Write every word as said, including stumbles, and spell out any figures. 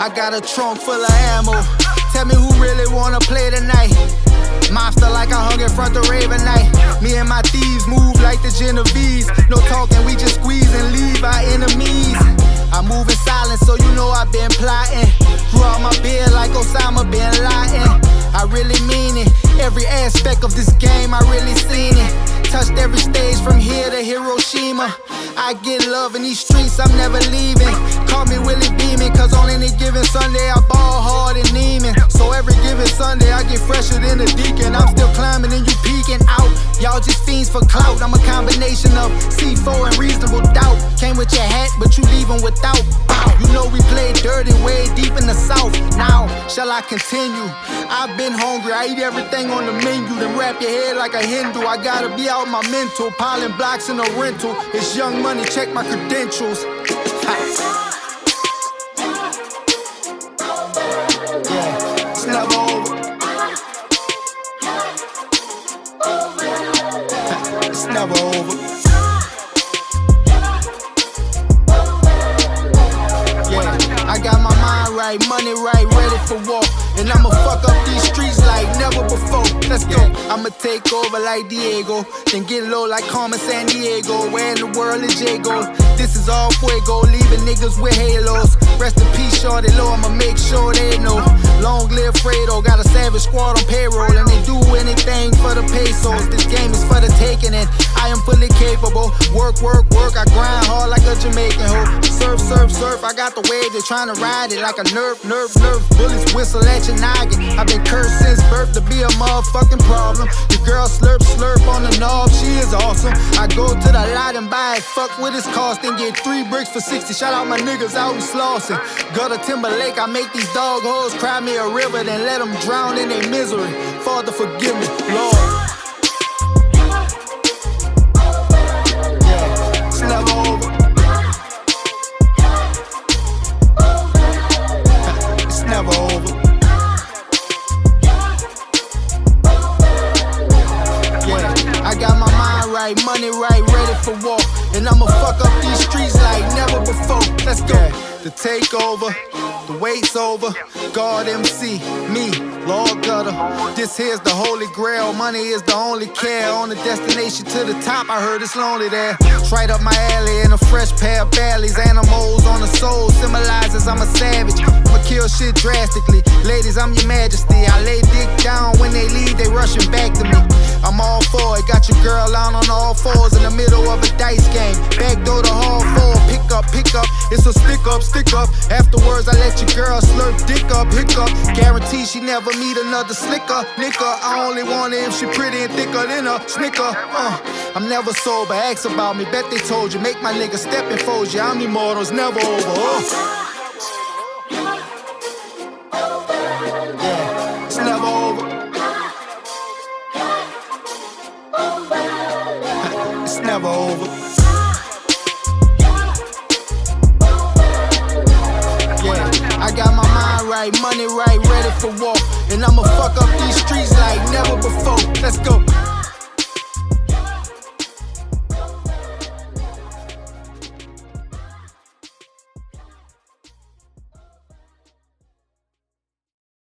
I got a trunk full of ammo. Tell me who really wanna play tonight. Mobster like I hung in front of Raven night. Me and my thieves move like the Genovese. No talking, we just squeeze and leave our enemies. I move in silence, so you know I've been plotting. Grew out my beard like Osama bin Laden. I really mean it. Every aspect of this game, I really seen it. Touched every stage from here to Hiroshima. I get love in these streets, I'm never leaving. Call me Willie Beeman, cause on any given Sunday I ball hard in Neiman. So every given Sunday I get fresher than a deacon. I'm still climbing and you peeking out. Y'all just fiends for clout. I'm a combination of C four and reasonable doubt. Came with your hat, but you leaving without. You know we play dirty way deep in the south. Now, shall I continue? I've been hungry, I eat everything on the menu. Then wrap your head like a Hindu. I gotta be out my mental, piling blocks in a rental. It's Young Money, check my credentials. Ha. Yeah, it's never over. It's never over. Yeah, I got my mind right, money right, ready for war. And I'ma fuck up these streets like never before. Let's go. I'ma take over like Diego, then get low like Carmen Sandiego. Where in the world is Jago? This is all fuego, leaving niggas with halos. Rest in peace, shorty low, I'ma make sure they know. Long live Fredo, got a savage squad on payroll, and they do anything for the pesos. This game is for the taking, and I am fully capable. Work, work, work, I grind hard like a Jamaican hoe. Surf, surf, surf, I got the wave, they're trying to ride it like a nerf, nerf, nerf. Bullets whistle at your noggin. I've been cursed since birth to be a motherfucking problem. Your girl slurp, slurp on the knob, she is awesome. I go to the lot and buy it, fuck what it's cost, and get three bricks for sixty. Shout out my niggas out in Slauson. Gutter Timberlake, I make these dog hoes cry me a river, then let them drown in their misery. Father, forgive me, Lord. Yeah, it's never over. It's never over. Yeah, I got my mind right, money right, ready for war. And I'ma fuck up these streets like never before. Let's go. The takeover, the wait's over. God M C, me, Lord Gutter. This here's the holy grail. Money is the only care. On the destination to the top, I heard it's lonely there. Right up my alley in a fresh pair of bellies. Animals on the soul symbolizes I'm a savage. I'ma kill shit drastically. Ladies, I'm your majesty. I lay dick down when they leave, they rushing back to me. I'm all for it. Got your girl out on all fours in the middle of a dice game. Backdoor to hall four. Pick up, pick up. It's a stick up, stick up. Afterwards, I let your girl slurp dick up, hiccup. Guarantee she never meet another slicker. Nigga, I only want her if she pretty and thicker than a snicker. Uh, I'm never sober. Ask about me. Bet they told you. Make my nigga step and fold you. I'm immortal. It's never over. Uh. Yeah, it's never over. It's never over. Yeah, I got my mind right, money right, ready for war. And I'ma fuck up these streets like never before. Let's go.